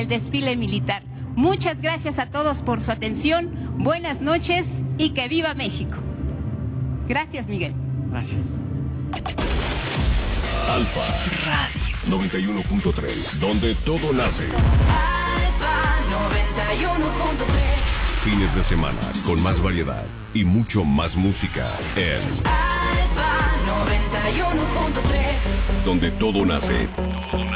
el desfile militar. Muchas gracias a todos por su atención, buenas noches y que viva México. Gracias, Miguel. Gracias. Alfa Radio 91.3, donde todo nace. Alfa 91.3. Fines de semana con más variedad y mucho más música en Alfa 91.3, donde todo nace.